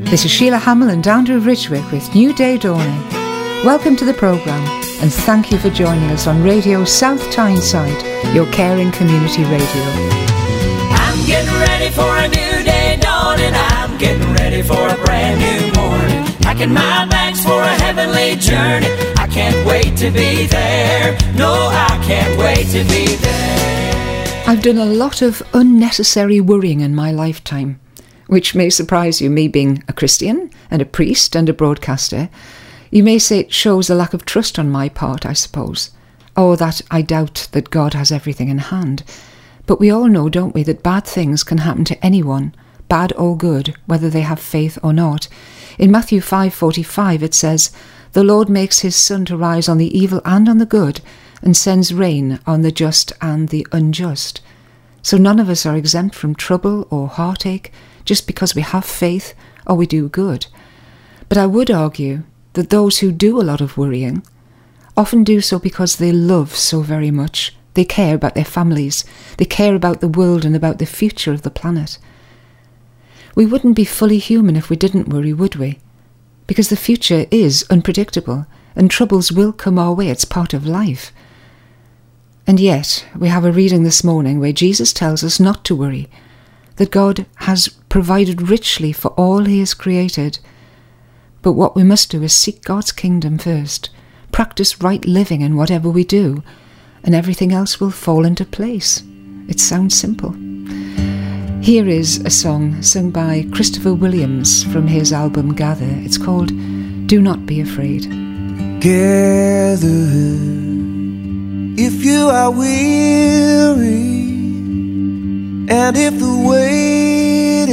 This is Sheila Hamill and Andrew Ridgwick with New Day Dawning. Welcome to the programme and thank you for joining us on Radio South Tyneside, your caring community radio. I'm getting ready for a new day dawning. I'm getting ready for a brand new morning. Packing my bags for a heavenly journey. I can't wait to be there. No, I can't wait to be there. I've done a lot of unnecessary worrying in my lifetime, which may surprise you, me being a Christian and a priest and a broadcaster. You may say it shows a lack of trust on my part, I suppose, or that I doubt that God has everything in hand. But we all know, don't we, that bad things can happen to anyone, bad or good, whether they have faith or not. In Matthew 5:45 it says, "The Lord makes his sun to rise on the evil and on the good, and sends rain on the just and the unjust." So none of us are exempt from trouble or heartache just because we have faith or we do good. But I would argue that those who do a lot of worrying often do so because they love so very much. They care about their families, they care about the world and about the future of the planet. We wouldn't be fully human if we didn't worry, would we? Because the future is unpredictable and troubles will come our way. It's part of life. And yet, we have a reading this morning where Jesus tells us not to worry, that God has provided richly for all he has created. But what we must do is seek God's kingdom first, practice right living in whatever we do, and everything else will fall into place. It sounds simple. Here is a song sung by Christopher Williams from his album Gather. It's called Do Not Be Afraid. Gather, if you are weary, and if the weight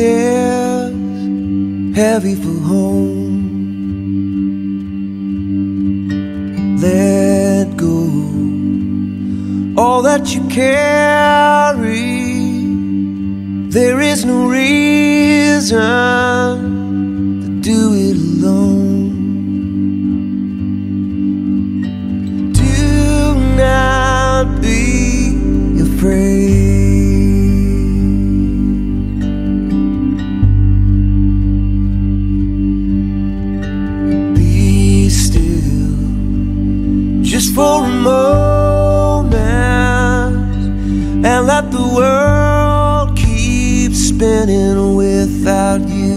is heavy for home, let go all that you carry. There is no reason to do it alone. Do not be afraid. Be still just for a moment and let the world keep spinning without you.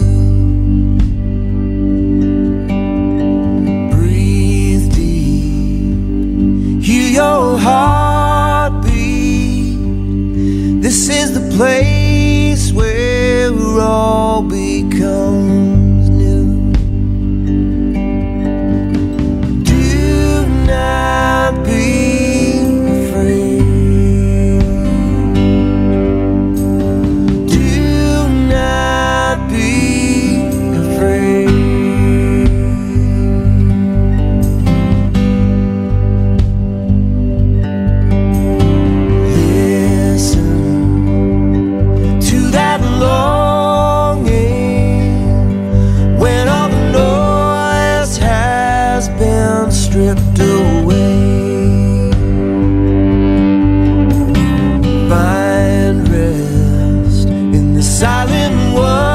Breathe deep, hear your heartbeat. This is the place where all becomes new. Do not be afraid. Do not be afraid. Listen to that longing when all the noise has been stripped away. Find rest in the silent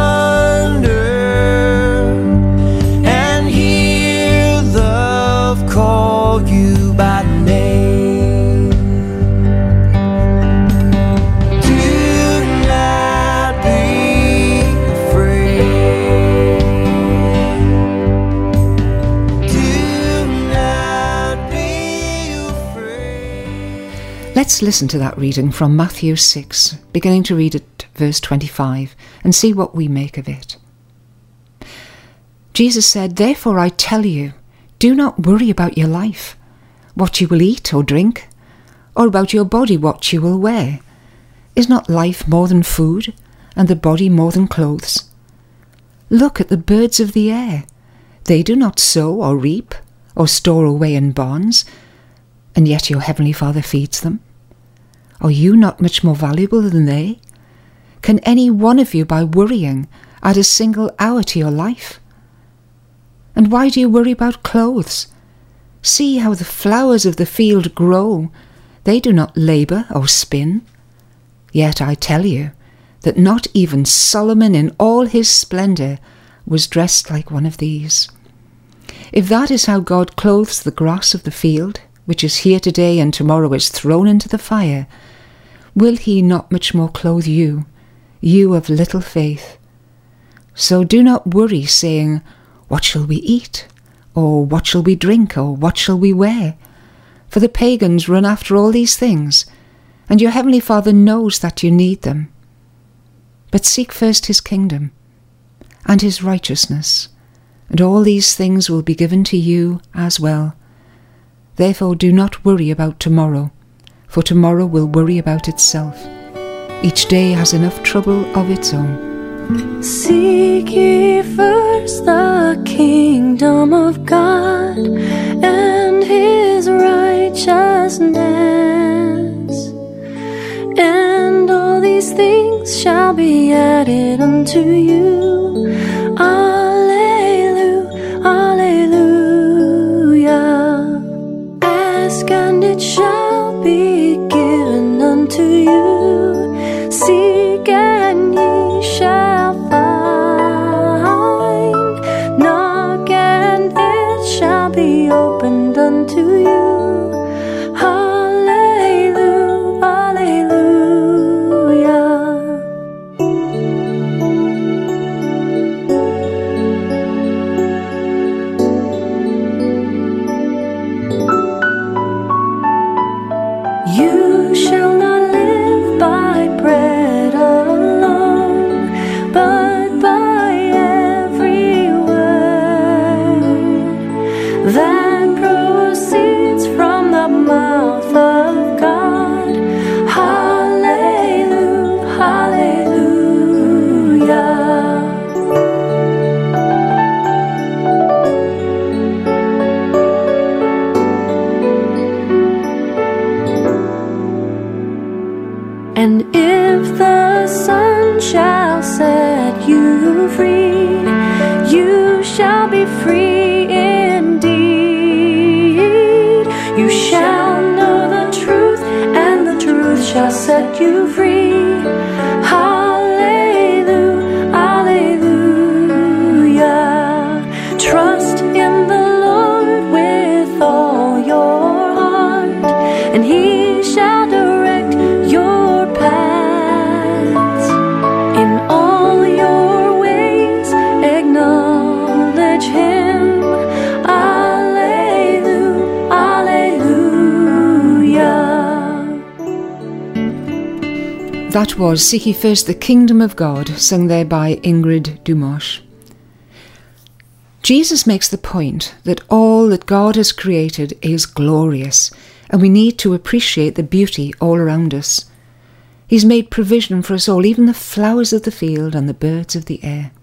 wonder and hear love call you by name. Do not be afraid. Do not be afraid. Let's listen to that reading from Matthew 6, beginning to read at verse 25, and see what we make of it. Jesus said, "Therefore I tell you, do not worry about your life, what you will eat or drink, or about your body, what you will wear. Is not life more than food, and the body more than clothes? Look at the birds of the air. They do not sow or reap or store away in barns, and yet your heavenly Father feeds them. Are you not much more valuable than they? Can any one of you, by worrying, add a single hour to your life? And why do you worry about clothes? See how the flowers of the field grow. They do not labour or spin. Yet I tell you that not even Solomon in all his splendour was dressed like one of these. If that is how God clothes the grass of the field, which is here today and tomorrow is thrown into the fire, will he not much more clothe you, you of little faith? So do not worry, saying, what shall we eat? Or what shall we drink? Or what shall we wear? For the pagans run after all these things, and your heavenly Father knows that you need them. But seek first his kingdom and his righteousness, and all these things will be given to you as well. Therefore do not worry about tomorrow, for tomorrow will worry about itself. Each day has enough trouble of its own. Seek ye first the kingdom of God and his righteousness, and all these things shall be added unto you. Alleluia, alleluia. Ask and it shall be given unto you. Seek and ye shall find. Knock and it shall be opened unto you. Hallelujah, hallelujah. You shall not live by bread alone, but by every word that proceeds from the mouth of God. Hallelujah, hallelujah. And if the sun shall set you free, you shall be free indeed. You shall know the truth, and the truth shall set you free. Hallelujah, hallelujah. Trust in the Lord with all your heart, and he shall direct your paths. In all your ways acknowledge him. Alleluia, alleluia. That was Seek Ye First the Kingdom of God, sung there by Ingrid Dumosh. Jesus makes the point that all that God has created is glorious, and we need to appreciate the beauty all around us. He's made provision for us all, even the flowers of the field and the birds of the air.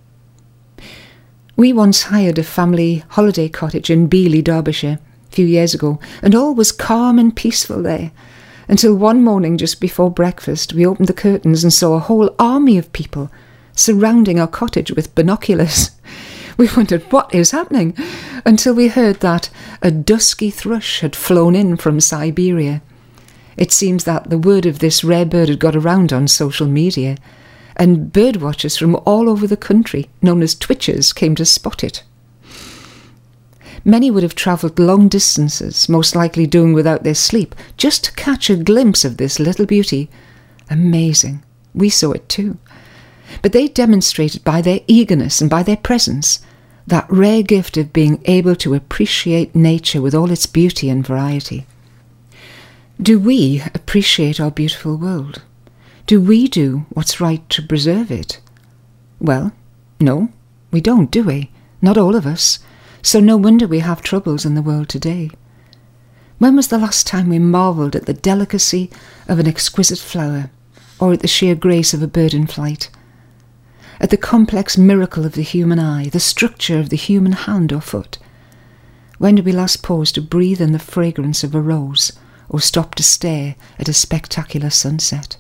We once hired a family holiday cottage in Beeley, Derbyshire, a few years ago, and all was calm and peaceful there, until one morning just before breakfast we opened the curtains and saw a whole army of people surrounding our cottage with binoculars. We wondered what is happening, until we heard that a dusky thrush had flown in from Siberia. It seems that the word of this rare bird had got around on social media, and birdwatchers from all over the country, known as twitchers, came to spot it. Many would have travelled long distances, most likely doing without their sleep, just to catch a glimpse of this little beauty. Amazing. We saw it too. But they demonstrated by their eagerness and by their presence that rare gift of being able to appreciate nature with all its beauty and variety. Do we appreciate our beautiful world? Do we do what's right to preserve it? Well, no, we don't, do we? Not all of us. So no wonder we have troubles in the world today. When was the last time we marvelled at the delicacy of an exquisite flower, or at the sheer grace of a bird in flight? At the complex miracle of the human eye, the structure of the human hand or foot? When did we last pause to breathe in the fragrance of a rose, or stop to stare at a spectacular sunset?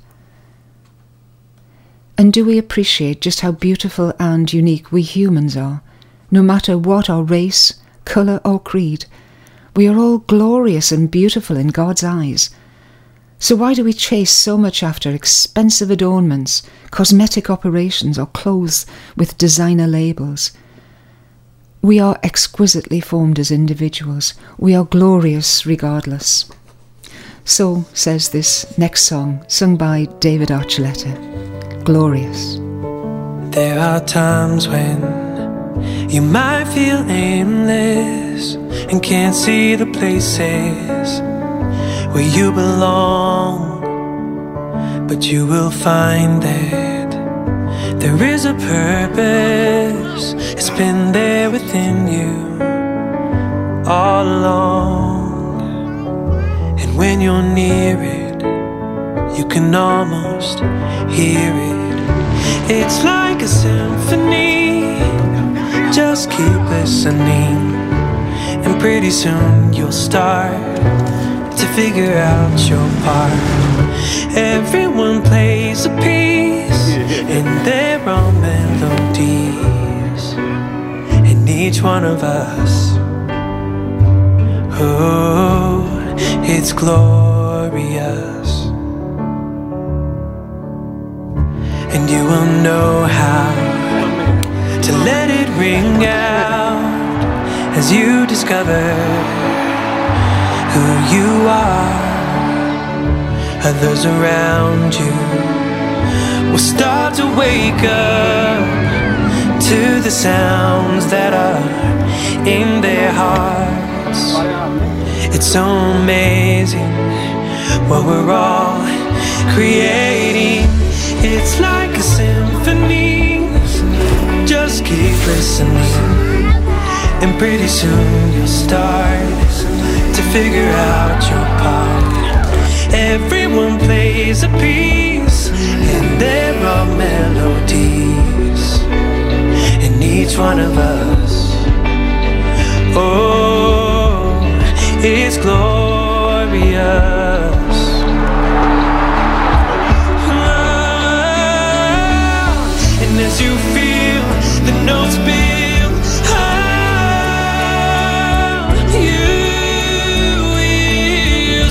And do we appreciate just how beautiful and unique we humans are? No matter what our race, colour or creed, we are all glorious and beautiful in God's eyes. So why do we chase so much after expensive adornments, cosmetic operations, or clothes with designer labels? We are exquisitely formed as individuals. We are glorious regardless. So says this next song, sung by David Archuleta, Glorious. There are times when you might feel aimless and can't see the places where you belong, but you will find that there is a purpose. It's been there within you all along, and when you're near it, you can almost hear it. It's like a symphony. Just keep listening, and pretty soon you'll start to figure out your part. Everyone plays a piece in their own melodies, and each one of us, oh, it's glorious. And you will know how to let it ring out as you discover who you are. Others around you will start to wake up to the sounds that are in their hearts. It's so amazing what we're all creating. It's like a symphony. Just keep listening, and pretty soon you'll start to figure out your part. Everyone plays a piece in their own melodies, and each one of us, oh, is glorious. And as you feel the notes build, you will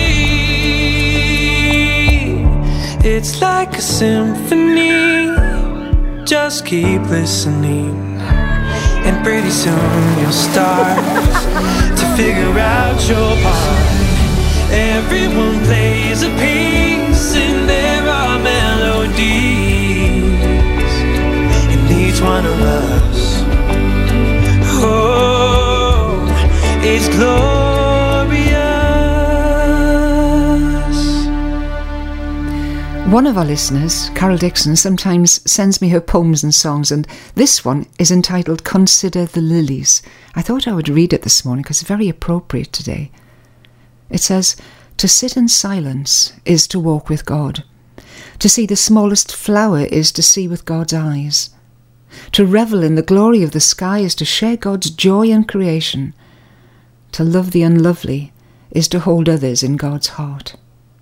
see. It's like a symphony. Just keep listening, and pretty soon you'll start to figure out your part. Everyone plays a piece in their own melodies, and each one of us, oh, is glorious. One of our listeners, Carol Dixon, sometimes sends me her poems and songs, and this one is entitled Consider the Lilies. I thought I would read it this morning because it's very appropriate today. It says, "To sit in silence is to walk with God. To see the smallest flower is to see with God's eyes. To revel in the glory of the sky is to share God's joy in creation. To love the unlovely is to hold others in God's heart."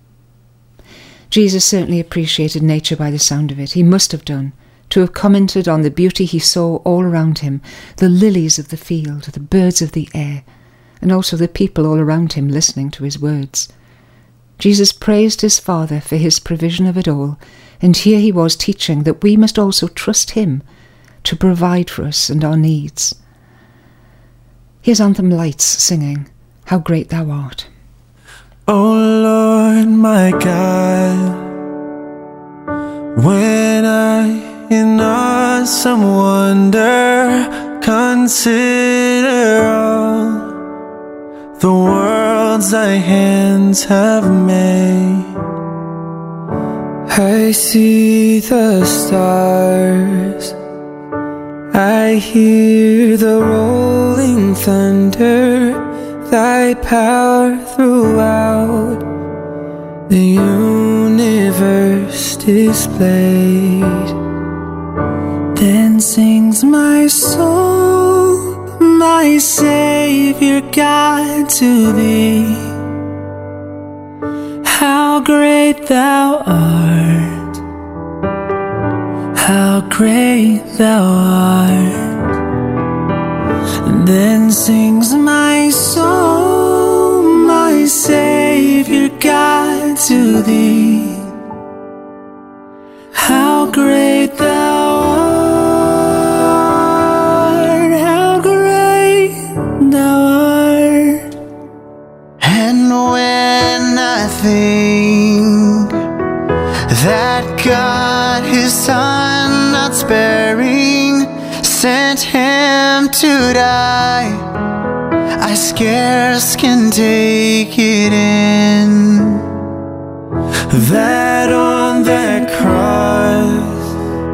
Jesus certainly appreciated nature by the sound of it. He must have done, to have commented on the beauty he saw all around him, the lilies of the field, the birds of the air, and also the people all around him listening to his words. Jesus praised his Father for his provision of it all, and here he was teaching that we must also trust him to provide for us and our needs. Here's Anthem Lights singing, "How Great Thou Art." Oh Lord, my God, when I in awesome wonder consider all the worlds thy hands have made, I see the stars, I hear the rolling thunder, thy power throughout the universe displayed. Then sings my soul, my Savior God, to thee. How great thou art, how great thou art. And then sings my soul, my Savior God, to thee. How great thou art, how great thou art. And when I think that God his Son not sparing sent him to die, I scarce can take it in, that on that cross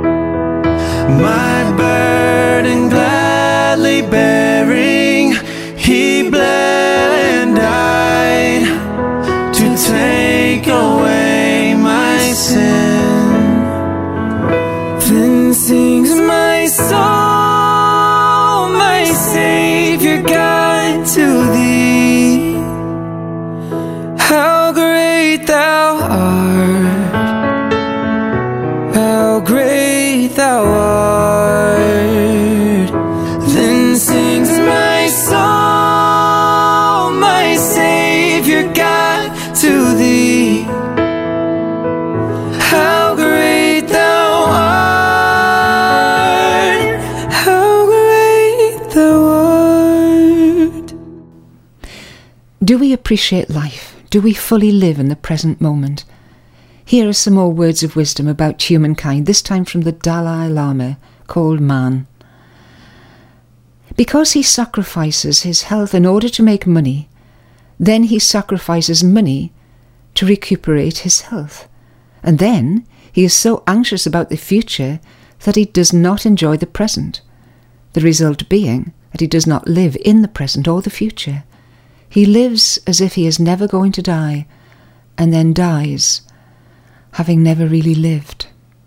my burden gladly bearing, he bled and died to take away my sin. Then sings my soul, my Savior God, to thee. How great thou art, how great thou art. Then sings my soul, my Savior God, to thee. How great thou art, how great thou art. Do we appreciate life? Do we fully live in the present moment? Here are some more words of wisdom about humankind, this time from the Dalai Lama, called Man. Because he sacrifices his health in order to make money, then he sacrifices money to recuperate his health. And then he is so anxious about the future that he does not enjoy the present, the result being that he does not live in the present or the future. He lives as if he is never going to die, and then dies, having never really lived.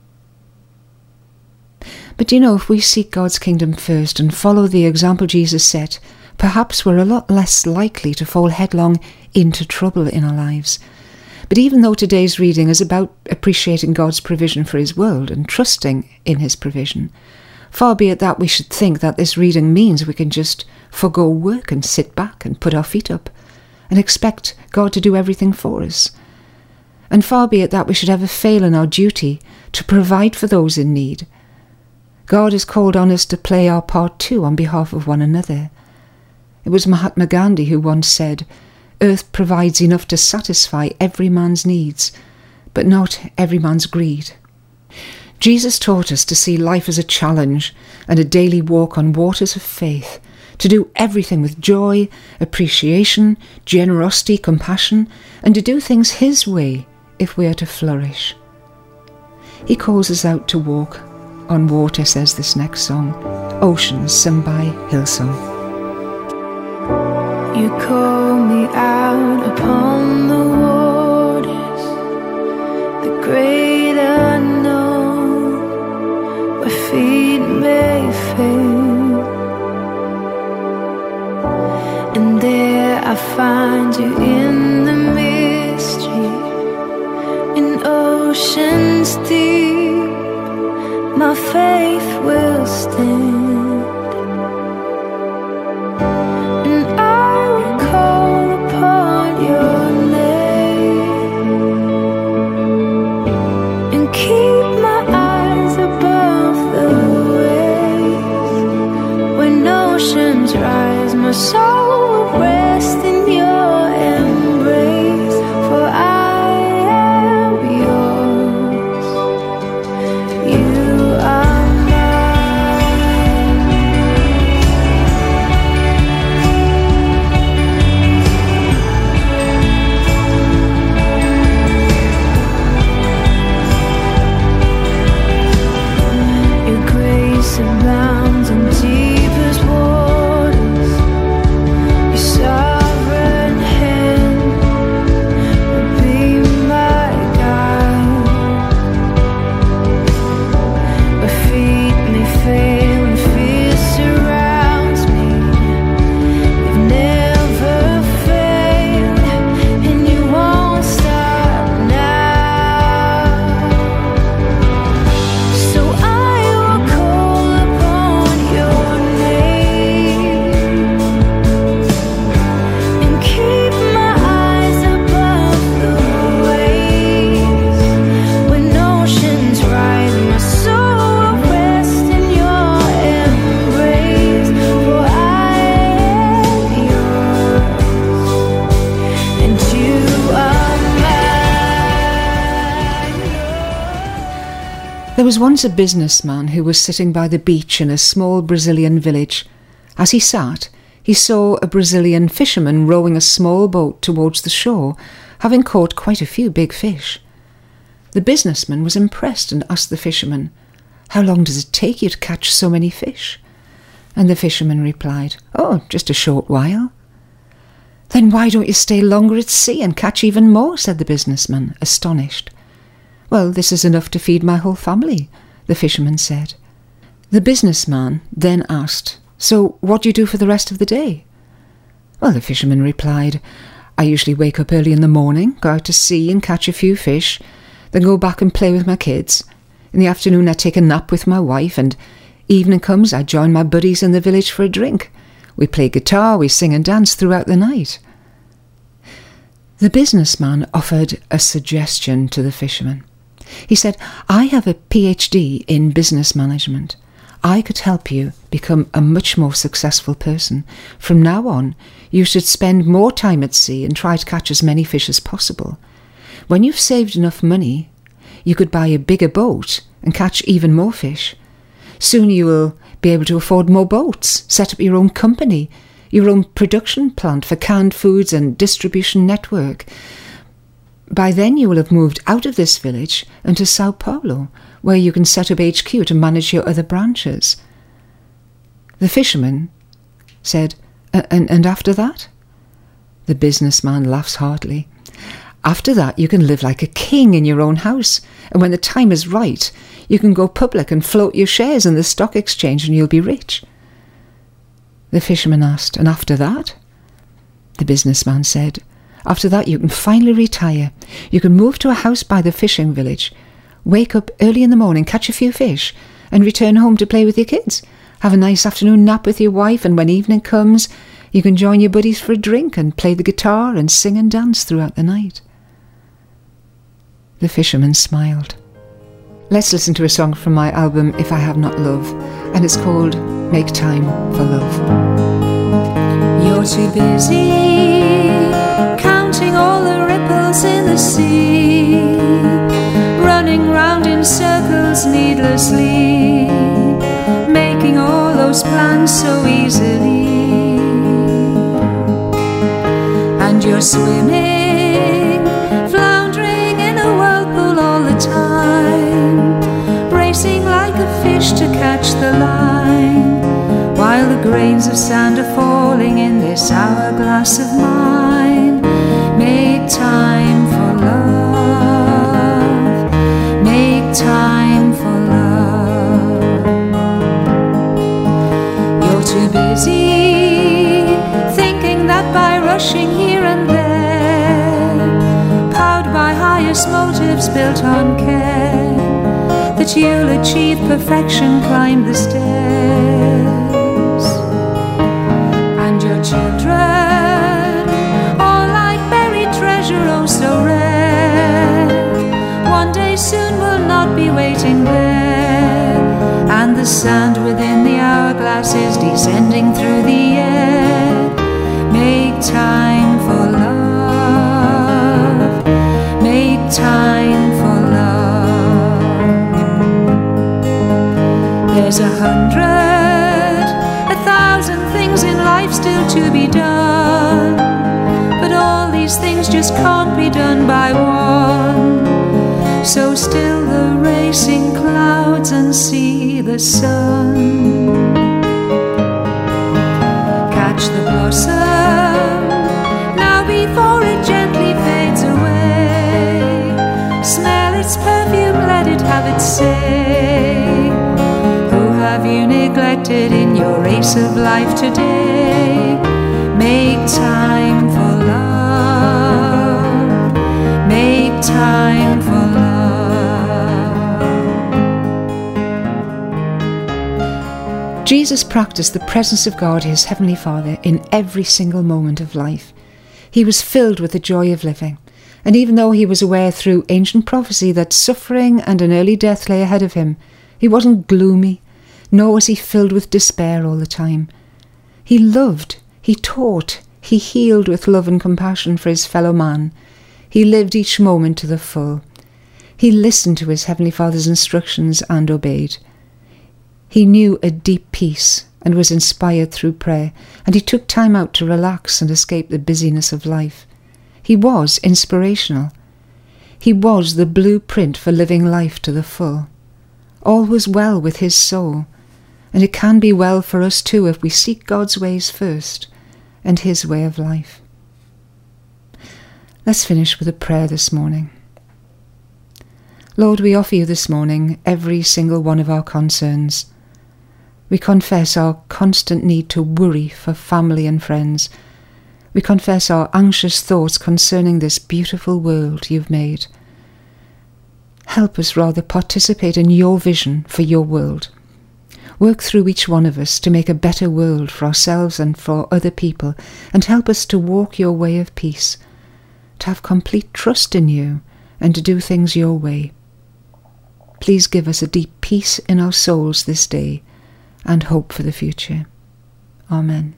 But if we seek God's kingdom first and follow the example Jesus set, perhaps we're a lot less likely to fall headlong into trouble in our lives. But even though today's reading is about appreciating God's provision for his world and trusting in his provision, far be it that we should think that this reading means we can just forgo work and sit back and put our feet up and expect God to do everything for us. And far be it that we should ever fail in our duty to provide for those in need. God has called on us to play our part too on behalf of one another. It was Mahatma Gandhi who once said, "Earth provides enough to satisfy every man's needs, but not every man's greed." Jesus taught us to see life as a challenge and a daily walk on waters of faith, to do everything with joy, appreciation, generosity, compassion, and to do things his way if we are to flourish. He calls us out to walk on water, says this next song, Oceans, sung by Hillsong. You call me out upon the waters, the great unknown, where feet may fail, and there I find you in the mystery, in oceans deep, my faith will stand. My soul will rest in your embrace, for I am yours. You are mine. Your grace abounds in deepest waters. There was once a businessman who was sitting by the beach in a small Brazilian village. As he sat, he saw a Brazilian fisherman rowing a small boat towards the shore, having caught quite a few big fish. The businessman was impressed and asked the fisherman, "How long does it take you to catch so many fish?" And the fisherman replied, "Oh, just a short while." "Then why don't you stay longer at sea and catch even more?" said the businessman, astonished. "Well, this is enough to feed my whole family," the fisherman said. The businessman then asked, "So what do you do for the rest of the day?" Well, the fisherman replied, "I usually wake up early in the morning, go out to sea and catch a few fish, then go back and play with my kids. In the afternoon I take a nap with my wife, and evening comes I join my buddies in the village for a drink. We play guitar, we sing and dance throughout the night." The businessman offered a suggestion to the fisherman. He said, "I have a PhD in business management. I could help you become a much more successful person. From now on, you should spend more time at sea and try to catch as many fish as possible. When you've saved enough money, you could buy a bigger boat and catch even more fish. Soon you will be able to afford more boats, set up your own company, your own production plant for canned foods and distribution network. By then you will have moved out of this village and to Sao Paulo, where you can set up HQ to manage your other branches." The fisherman said, And after that?" The businessman laughs heartily. "After that you can live like a king in your own house, and when the time is right, you can go public and float your shares in the stock exchange and you'll be rich." The fisherman asked, "And after that?" The businessman said, "After that you can finally retire. You can move to a house by the fishing village, wake up early in the morning, catch a few fish, and return home to play with your kids. Have a nice afternoon nap with your wife, and when evening comes, you can join your buddies for a drink and play the guitar and sing and dance throughout the night." The fisherman smiled. Let's listen to a song from my album If I Have Not Love, and it's called Make Time for Love. You're too busy counting all the ripples in the sea, running round in circles needlessly, making all those plans so easily. And you're swimming, floundering in a whirlpool all the time, racing like a fish to catch the line, while the grains of sand are falling in this hourglass of mine. Make time for love, make time for love. You're too busy thinking that by rushing here and there, powered by highest motives built on care, that you'll achieve perfection, climb the stairs. And your children, all like buried treasure, oh so rare, one day soon will not be waiting there, and the sand within the hourglass is descending through the air. Make time for love, make time for love. There's 100, 1,000 things in life still to be done, but all these things just can't be done by one. So still the racing clouds and see the sun. Catch the blossom now before it gently fades away. Smell its perfume, let it have its say. Who have you neglected in your race of life today? Make time for love, make time for love. Jesus practiced the presence of God, his Heavenly Father, in every single moment of life. He was filled with the joy of living, and even though he was aware through ancient prophecy that suffering and an early death lay ahead of him, he wasn't gloomy, nor was he filled with despair all the time. He loved, he taught, he healed with love and compassion for his fellow man. He lived each moment to the full. He listened to his Heavenly Father's instructions and obeyed. He knew a deep peace and was inspired through prayer, and he took time out to relax and escape the busyness of life. He was inspirational. He was the blueprint for living life to the full. All was well with his soul, and it can be well for us too if we seek God's ways first and his way of life. Let's finish with a prayer this morning. Lord, we offer you this morning every single one of our concerns. We confess our constant need to worry for family and friends. We confess our anxious thoughts concerning this beautiful world you've made. Help us rather participate in your vision for your world. Work through each one of us to make a better world for ourselves and for other people, and help us to walk your way of peace, to have complete trust in you, and to do things your way. Please give us a deep peace in our souls this day, and hope for the future. Amen.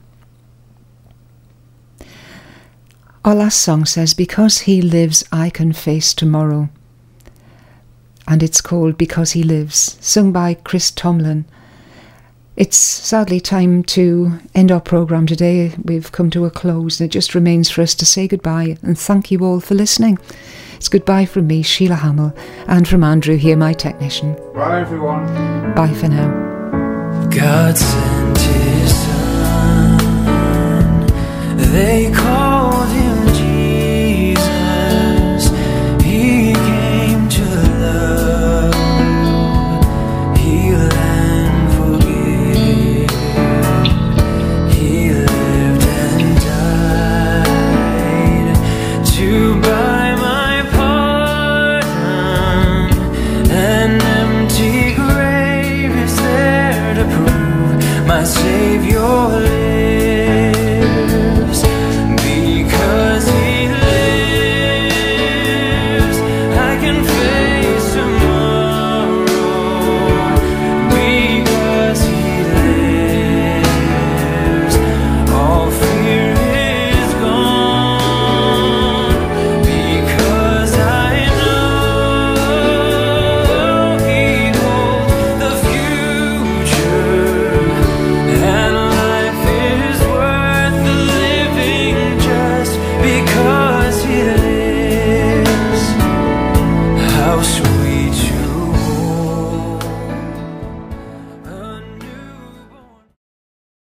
Our last song says, "Because he lives, I can face tomorrow." And it's called "Because He Lives," sung by Chris Tomlin. It's sadly time to end our programme today. We've come to a close, and it just remains for us to say goodbye and thank you all for listening. It's goodbye from me, Sheila Hamill, and from Andrew here, my technician. Bye, everyone. Bye for now. God sent his son, they called him Jesus. He came to love, heal and forgive. He lived and died to buy my pardon. An empty grave is there to prove my Savior lives.